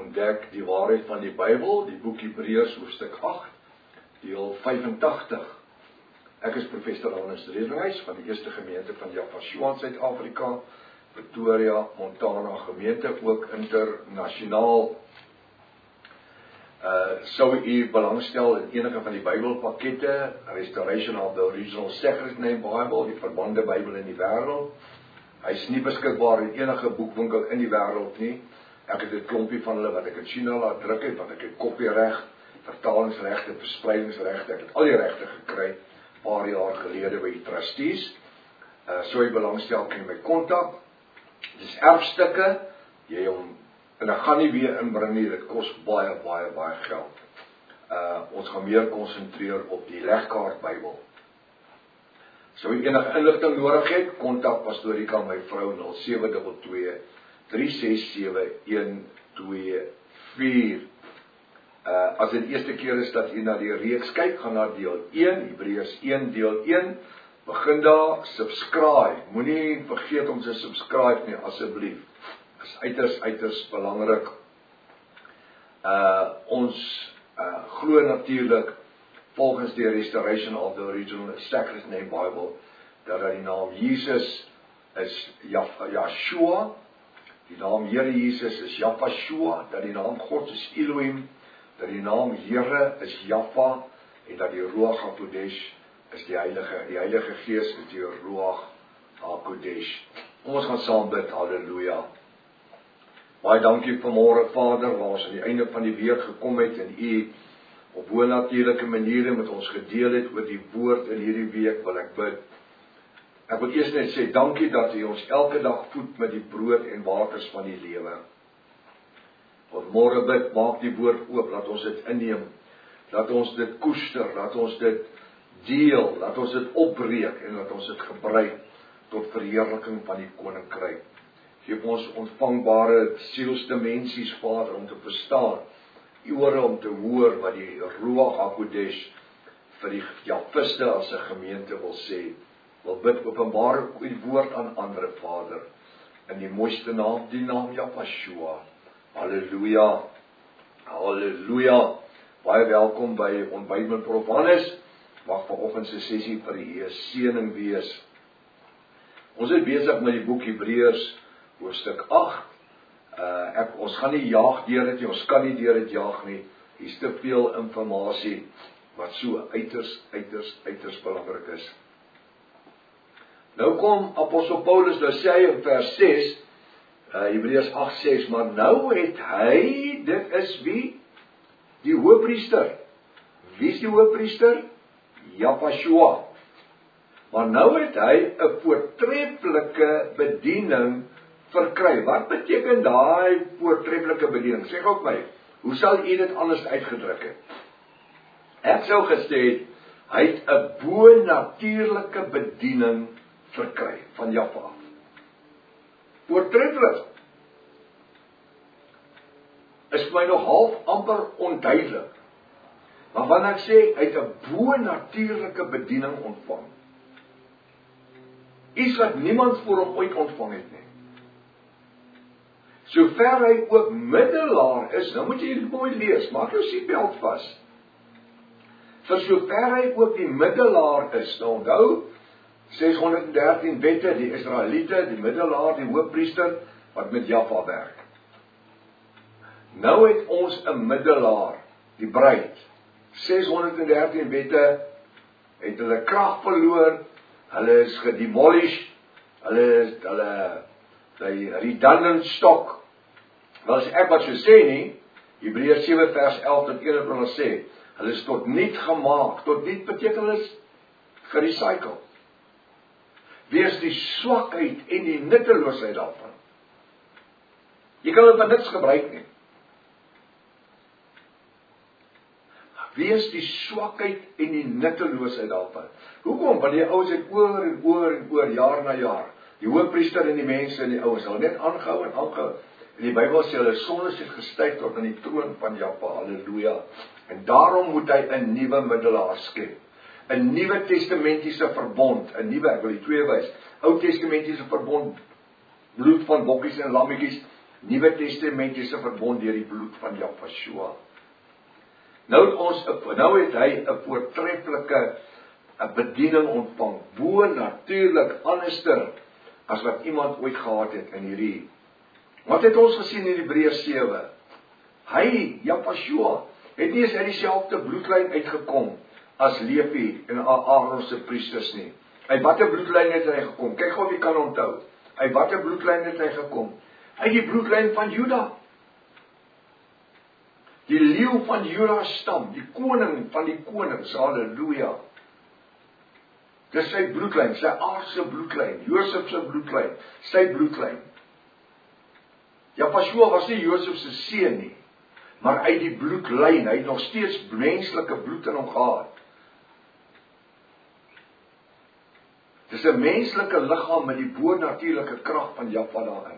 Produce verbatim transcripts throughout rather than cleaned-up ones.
ontdek die waarheid van die Bybel, die boek Hebreërs hoofstuk agt, deel vyfentagtig. Ek is professor Hannes Redlinghuis van die eerste gemeente van Japasjoa in Suid-Afrika, Pretoria, Montana gemeente, ook internasionaal. Uh, sou u belangstel in enige van die Bybelpakkette, Restoration of the Original Sacred Name Bible, die verbande Bybel in die wêreld. Hy is nie beskikbaar in enige boekwinkel in die wêreld nie. Ek het 'n klompie van hulle wat ek in China laat druk het, want ek het kopiereg, vertalingsregte, verspreidingsregte, ek het al die regte gekry, paar jaar gelede by die trustees. Uh, sou u belangstel, kan jy my kontak. Dis erfstukke, jy hom, en ek gaan nie weer inbring nie, dit kos baie, baie, baie geld. Uh, ons gaan meer konsentreer op die legkaart Bybel. Sou u enige inligting nodig het, kontak Pastorika, my vrou, nul sewe twee twee, drie ses sewe, een twee vier. Uh, as dit eerste keer is dat u na die reeks kyk, gaan na deel een, Hebreërs een, deel een, begin daar, subscribe, moenie vergeet om te subscribe nie, asseblief. Is uiters, uiters belangrik. Uh, ons uh, glo natuurlik, volgens die Restoration of the Original Sacred Name Bible, dat die naam Jesus is Yahshua, die naam Here Jesus is Japasjoa, dat die naam God is Elohim, dat die naam Here is Jaffa, en dat die Ruach HaKodesh is die Heilige, die Heilige Gees is die Ruach HaKodesh. Ons gaan saam bid, halleluja. Baie dankie vanmôre, Vader, waar ons aan die einde van die week gekom het en u op bonatuurlike maniere met ons gedeel het oor die woord in hierdie week, wil ek bid. Ek wil eers net sê, dankie dat u ons elke dag voed met die brood en waters van die lewe. Vanmôre bid, maak die woord oop, laat ons dit inneem, laat ons dit koester, laat ons dit deel, laat ons dit opbreek en laat ons dit gebruik tot verheerliking van die koninkryk. Geef ons ontvangbare sielsdimensies, Vader, om te verstaan, ore om te hoor wat die Ruach HaKodesh vir die Japiste as 'n gemeente wil sê. Wil bid, openbaar die woord aan ander, Vader, in die mooiste naam, die naam Japasjoa. Halleluja, halleluja. Baie welkom by Ontbyt met Prof Hannes. Mag vanoggend se sessie vir u seëning wees. Ons is besig met die boek Hebreërs hoofstuk agt. Uh, ek, ons gaan nie jaag deur dit nie, ons kan nie deur dit jaag nie. Hier is te veel informasie wat so uiters, uiters, uiters belangrik is. Nou kom Apostel Paulus, nou sê hy in vers ses, uh, Hebreërs agt ses, maar nou het hy, dit is wie? Die hoëpriester. Wie is die hoëpriester? Japasjoa. Maar nou het hy 'n voortreffelike bediening verkry. Wat beteken daai voortreffelike bediening? Sê gou my, hoe sal u dit anders uitgedruk het? Ek sou gesê het, hy het 'n bo-natuurlike bediening verkry van Jaffa af. Voortreffelik. Is vir my nog half amper onduidelik. Maar wanneer ek sê, hy het 'n bo-natuurlike bediening ontvang, iets wat niemand voor hom ooit ontvang het nie. Sover hy ook middelaar is, nou moet jy dit mooi lees, maak jou seatbelt vas. Vir sover hy ook die middelaar is, nou onthou, ses honderd en dertien wette, die Israeliete, die middelaar, die hoëpriester, wat met Jaffa werk. Nou het ons 'n middelaar, die bruid. ses honderd en dertien wette, het hulle krag verloor, hulle is gedemolish, hulle is, hulle, die redundant stock. Wel as ek wat so sê nie, Hebreërs sewe vers elf tot eenentwintig sê, hulle is tot niet gemaak, tot niet beteken hulle is gerecycle. Wees die swakheid en die nutteloosheid daarvan. Jy kan dit vir niks gebruik nie. Wees die swakheid en die nutteloosheid daarvan. Hoekom? Want die ouens het oor en oor en oor, jaar na jaar, die hoëpriester en die mense en die ouens, hulle net aangehou en aangehou. En die Bybel sê, hulle sondes het gestyg tot aan die troon van Jaffa, halleluja. En daarom moet hy 'n nuwe middelaar skep. 'n Nuwe testamentiese verbond, 'n nuwe, ek wil die twee wys, Ou testamentiese verbond, bloed van bokkies en lammetjies, Nuwe Testamentiese verbond deur die bloed van Jahshua. Nou het ons, nou het hy 'n voortreffelike 'n bediening ontvang, bo natuurlik anderster as wat iemand ooit gehad het in hierdie. Wat het ons gesien in Hebreërs sewe? Hy, Jahshua, het nie eens uit dieselfde bloedlyn uitgekom as Levi en Aaron se priesters nie. Uit watter bloedlyn het hy gekom? Kyk gou of jy kan onthou. Uit watter bloedlyn het hy gekom? Uit die bloedlyn van Juda. Die leeu van Juda stam, die koning van die konings, halleluja. Dis sy bloedlyn, sy aardse bloedlyn, Josef se bloedlyn, sy bloedlyn. Jahshua was nie Josef se seun nie, maar uit die bloedlyn, hy het nog steeds menslike bloed in hom gehad. Dis 'n menslike liggaam met die bonatuurlike krag van Jahwe daarin.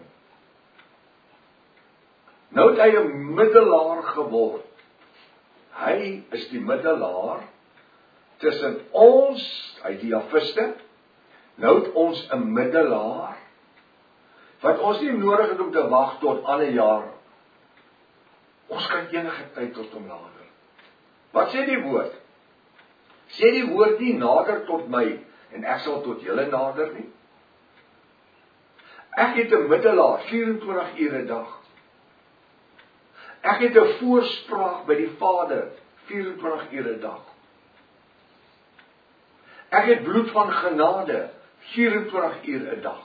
Nou het hy 'n middelaar geword. Hy is die middelaar tussen ons, hy die Jahwiste. Nou het ons 'n middelaar wat ons nie nodig het om te wag tot ander jaar. Ons kan enige tyd tot hom nader. Wat sê die woord? Sê die woord nie nader tot my en ek sal tot julle nader nie? Ek het 'n middelaar vyf-en-twintig ure 'n dag. Ek het 'n voorspraak by die Vader vyf-en-twintig ure 'n dag. Ek het bloed van genade vyf-en-twintig ure 'n dag.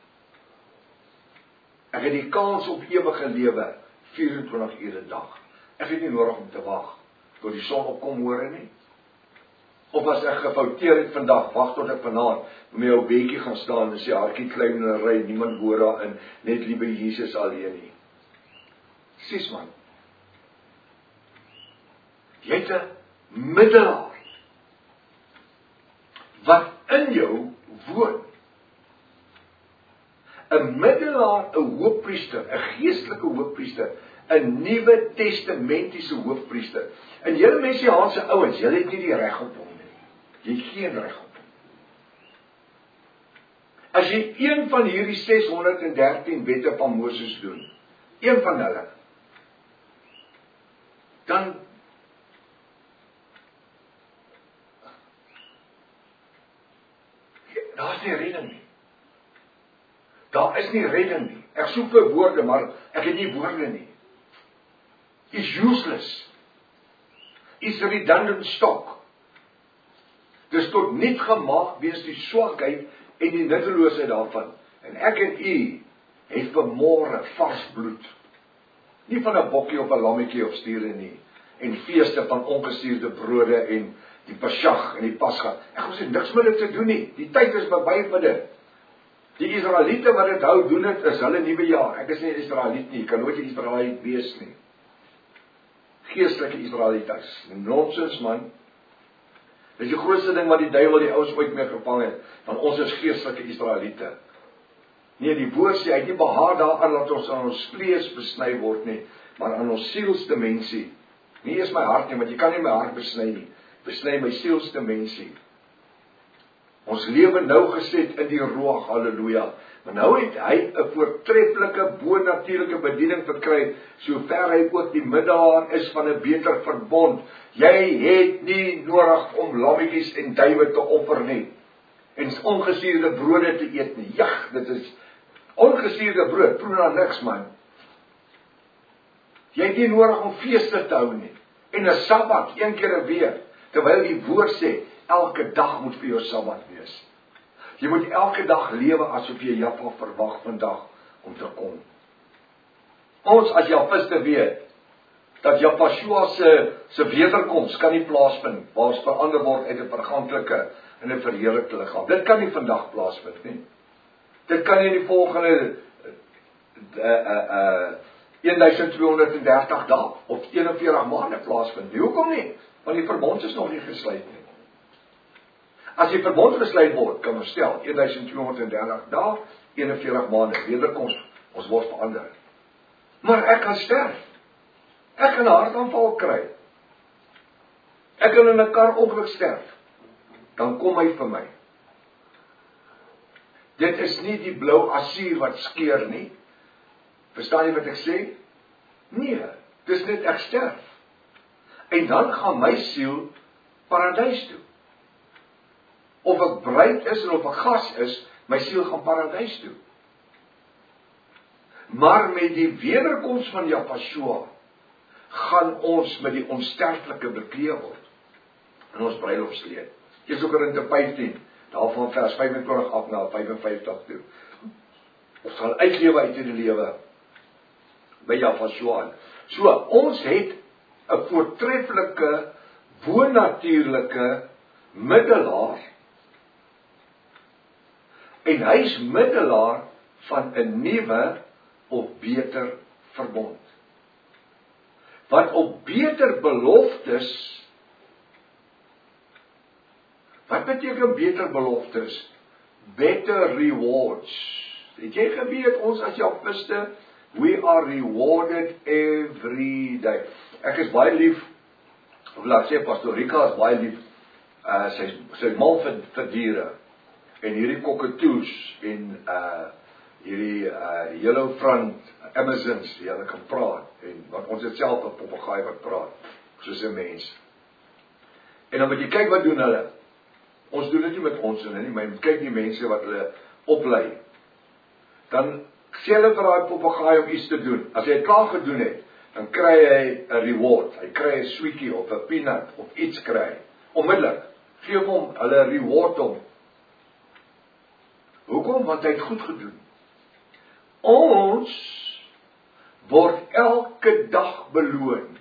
Ek het die kans op ewige lewe vyf-en-twintig ure 'n dag. Ek het nie nodig om te wag tot die son opkom môre nie. Of as ek gefouteer het vandag, wag tot ek vanaand met jou bedjie gaan staan en sê hartjie klein en ry, niemand hoor daarin, net liewe Jesus alleen nie. Sis man. Jy het 'n middelaar wat in jou woon. 'n middelaar, 'n hoofpriester, 'n geestelike hoofpriester, 'n Nuwe Testamentiese hoofpriester. En julle Messiaanse ouens, julle het nie die reg op hom nie. Jy het geen reg op hom. As jy een van hierdie ses honderd en dertien wette van Moses doen, een van hulle, dan daar is nie redding nie. Daar is nie redding nie. Ek soek vir woorde, maar ek het nie woorde nie. Is useless. Is redundant stock. Dis tot niet gemaak wees die swakheid en die nutteloosheid daarvan. En ek en u het vanmôre vars bloed. Nie van 'n bokkie of 'n lammetjie of stiere nie. En feeste van ongesuurde brode en die Pesach en die Pasga. Ek ons het niks met dit te doen nie. Die tyd is verby vir dit. Die Israeliete wat dit hou doen dit is hulle nuwe jaar. Ek is nie 'n Israeliet nie. Ek kan nooit 'n Israeliet wees nie. Geestelike Israelitas. Nonsens man. Dit is die grootste ding wat die duiwel die ouens ooit mee gevang het. Want ons is geestelike Israeliete. Nee, die woord sê hy het nie behaag daaraan dat ons aan ons vlees besny word nie, maar aan ons sielsdimensie. Nie eers my hart nie, want jy kan nie my hart besny nie. Besny my sielsdimensie. Ons lewe nou geset in die roog, halleluja. Maar nou het hy 'n voortreffelike bonatuurlike bediening verkry, sover hy ook die middelaar is van 'n beter verbond. Jy het nie nodig om lammetjies en duwe te offer nie, en ongesuurde brode te eet nie. Ja, dit is ongesuurde brood, proe na niks man. Jy het nie nodig om feeste te hou nie, en 'n Sabbat een keer 'n week, terwyl die woord sê, elke dag moet vir jou Sabbat wees. Jy moet elke dag lewe asof jy Jahwe verwag vandag om te kom. Ons as Jahwiste weet, dat Jahshua se, se wederkoms kan nie plaasvind, waar ons verander word uit 'n verganklike en 'n verheerlikte liggaam. Dit kan nie vandag plaasvind nie. Dit kan nie in die volgende uh, uh, uh, twaalf honderddertig dae of eenenveertig maande plaasvind nie. Hoekom nie? Want die verbond is nog nie gesluit nie. As die verbond gesluit word, kan ons stel, twaalf honderddertig dae, eenenveertig maande, wederkoms, ons word verander. Maar ek kan sterf. Ek kan 'n hartaanval kry. Ek kan in 'n kar ongeluk sterf. Dan kom hy vir my. Dit is nie die blou asier wat skeer nie. Verstaan jy wat ek sê? Nee, dis net ek sterf. En dan gaan my siel paradys toe. Of ek bruid is en of ek gas is, my siel gaan paradys toe. Maar met die wederkoms van Jahweh gaan ons met die onsterflike bekleed word in ons bruilofskleed. Eerste Korinte vyftien, daarvan vers vyfentwintig af na vyf en vyftig toe. Ons gaan uitlewe uit die lewe by Jahweh. So, ons het 'n voortreffelike, bonatuurlike middelaar, en hy is middelaar van 'n nuwe of beter verbond. Wat op beter beloftes, wat beteken beter beloftes? Better rewards. Het jy geweet, ons as Jahwiste, we are rewarded every day. Ek is baie lief, of laat sê, Pastor Rika is baie lief, uh, sy, sy mal vir, vir diere, en hierdie cockatoos, en uh, hierdie uh, yellow front Amazons, die hulle kan praat, en want ons het self 'n papegaai wat praat, soos 'n mens. En dan moet jy kyk wat doen hulle. Ons doen dit nie met ons nie, maar jy moet kyk die mense wat hulle oplei. Dan sê hulle vir daai papegaai om iets te doen. As hy dit klaar gedoen het, dan kry hy 'n reward. Hy kry 'n sweetie of 'n peanut of iets kry. Onmiddellik gee hom hulle reward hom. Hoekom? Want hy het goed gedoen. Ons word elke dag beloon.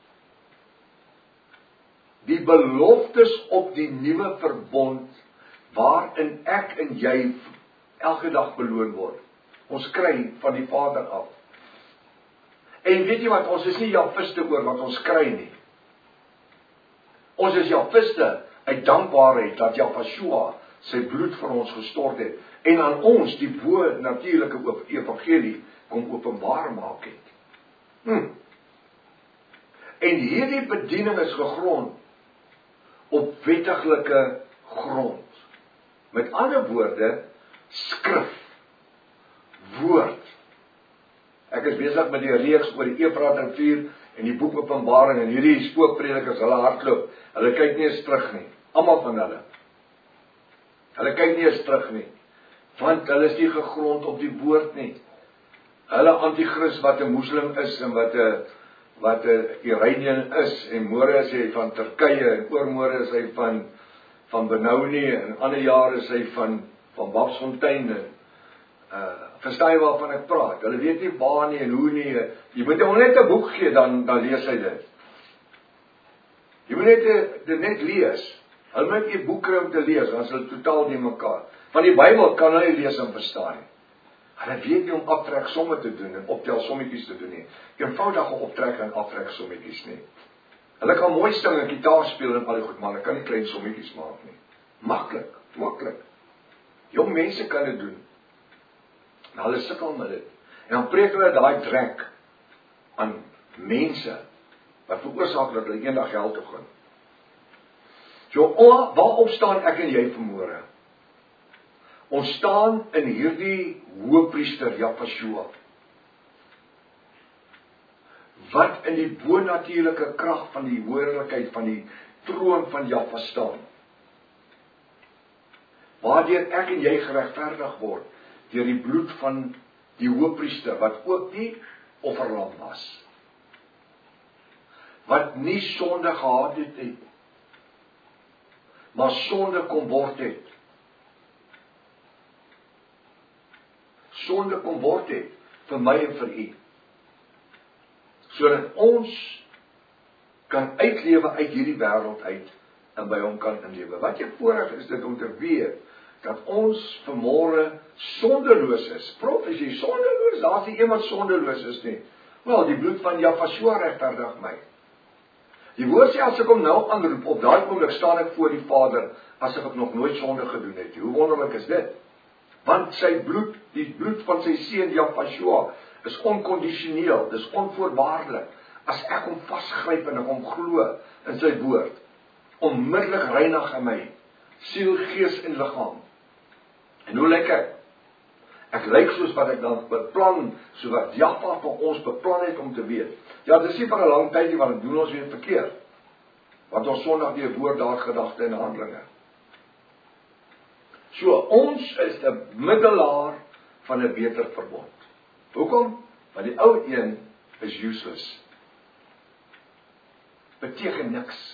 Die beloftes op die nuwe verbond, waarin ek en jy elke dag beloon word. Ons kry van die Vader af. En weet jy wat, ons is nie Jahwiste oor wat ons kry nie. Ons is Jahwiste uit dankbaarheid dat Jahweh sy bloed vir ons gestort het, en aan ons die bo natuurlike evangelie kom openbaar maak het. Hm. En hierdie bediening is gegrond op wettiglike grond. Met ander woorde, skrif, woord. Ek is besig met die reeks oor die Efraat rivier en die boek Openbaring, en hierdie spookpredikers, hulle hardloop, hulle kyk nie eens terug nie, almal van hulle. Hulle kyk nie eens terug nie, want hulle is nie gegrond op die woord nie. Hulle antichrist wat 'n moslim is, en wat 'n wat 'n Iranian is, en môre is hy van Turkye, en oormôre is hy van van Benoni, en ander jare is hy van van Babsfontein. Uh, verstaan jy waarvan ek praat? Hulle weet nie waar nie en hoe nie. Jy moet hom net 'n boek gee, dan dan lees hy dit. Jy moet net dit net lees. Hulle moet nie boek kry om te lees, dan is hulle totaal nie mekaar. Van die Bybel kan hulle lees en verstaan. Hulle weet nie om aftrek somme te doen en optel sommetjies te doen nie. Eenvoudige optrek en aftrek sommetjies nie. Hulle kan mooi sing en gitaar speel en al die goed, maar hulle kan nie klein sommetjies maak nie. Maklik, maklik. Jong mense kan dit doen. En hulle sukkel met dit. En dan preek hulle daai drek aan mense wat veroorsaak dat hulle eendag hel toe gaan. So, waarop staan ek en jy vanmôre? Ons staan in hierdie hoëpriester Jahweh, wat in die bonatuurlike krag van die heerlikheid van die troon van Jahweh staan. Waardeur ek en jy geregverdig word deur die bloed van die hoëpriester, wat ook nie offerlam was, wat nie sonde gehad het nie, maar sonde kom word het. Sonde kom word het vir my en vir u, sodat ons kan uitlewe uit hierdie wêreld uit en by hom kan inlewe. Wat jy voorreg is dit om te weet dat ons vanmôre sondeloos is. Prof, is jy sondeloos? Daar's nie iemand sondeloos is nie. Wel, die bloed van Jahweh regverdig my. Die woord sê, as ek hom nou aanroep, op daai oomblik staan ek voor die Vader, asof ek nog nooit sonde gedoen het. Hoe wonderlik is dit? Want sy bloed, die bloed van sy seun Jahweh, is onkondisioneel, dis onvoorwaardelik. As ek hom vasgryp en ek hom glo in sy woord, onmiddellik reinig in my siel, gees en liggaam. En hoe lyk ek? Ek lyk soos wat ek dan beplan, so wat Jaffa vir ons beplan het om te wees. Ja, dis nie vir 'n lang tyd nie, want dit doen ons weer verkeerd. Want ons sondig deur woord, daad, gedagte en handelinge. So, ons is 'n middelaar van 'n beter verbond. Hoekom? Want die ou een is useless. Beteken niks.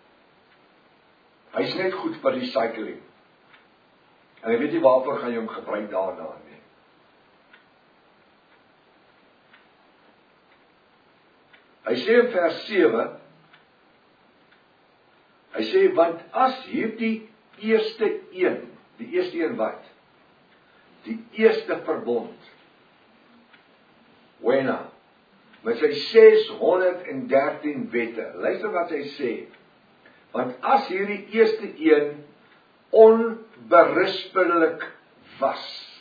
Hy's net goed vir recycling. En ek weet nie waarvoor gaan jy hom gebruik daarna nie. Hy sê in vers sewe, hy sê, want as hierdie eerste een, die eerste een wat? Die eerste verbond, Wena, met sy ses honderd en dertien wette, luister wat hy sê, want as hierdie eerste een onberispelik was,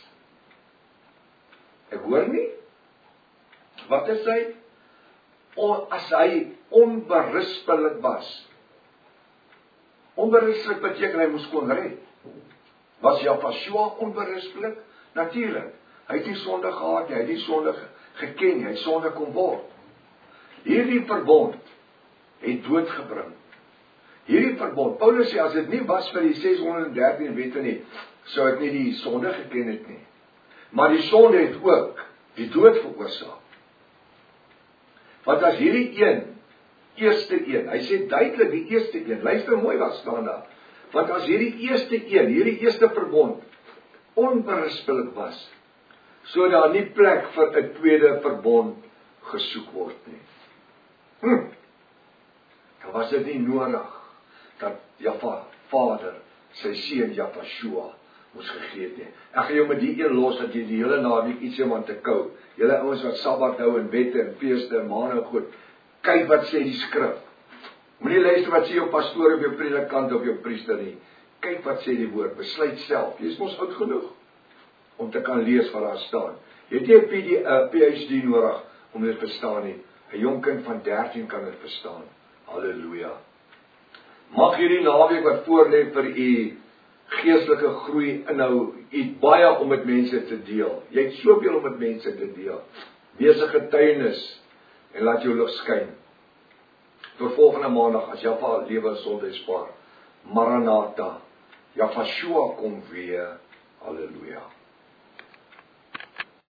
ek hoor nie, wat is hy? O, as hy onberispelik was, onberispelik beteken hy moes kon red. Was Jaffa onberispelik? Natuurlik. Hy het nie sonde gehad nie, hy het nie sonde geken nie, hy het sonde kon word. Hierdie verbond het dood gebring. Hierdie verbond, Paulus sê, as dit nie was vir die ses honderd en dertien wette nie, sou ek nie die sonde geken het nie. Maar die sonde het ook die dood veroorsaak. Want as hierdie een, eerste een, hy sê duidelik die eerste een, luister mooi wat staan daar, want as hierdie eerste een, hierdie eerste verbond, onberispelik was, so daar nie plek vir 'n tweede verbond gesoek word nie. Hm. Dan was dit nie nodig dat Jaffa vader sy seun Jafashua moes gegee het nie. Ek gaan jou met die een los dat jy die hele naweek iets iemand te kou. Julle ouens wat Sabbat hou en wette en feeste en maande goed. Kyk wat sê die skrif. Moenie luister wat sê jou pastoor of jou predikant of jou priester nie. Kyk wat sê die woord. Besluit self. Jy is mos oud genoeg om te kan lees wat daar staan. Jy het nie 'n P H D nodig om dit te verstaan nie. 'n Jong kind van dertien kan dit verstaan. Halleluja. Mag hierdie naweek wat voorlê vir u geestelike groei inhou, u baie om met mense te deel. Jy het soveel om met mense te deel. Wees 'n getuienis en laat jou lig skyn. Tot volgende maandag as Jaffa lewe sonde spaar. Maranatha. Jafashua kom weer. Halleluja.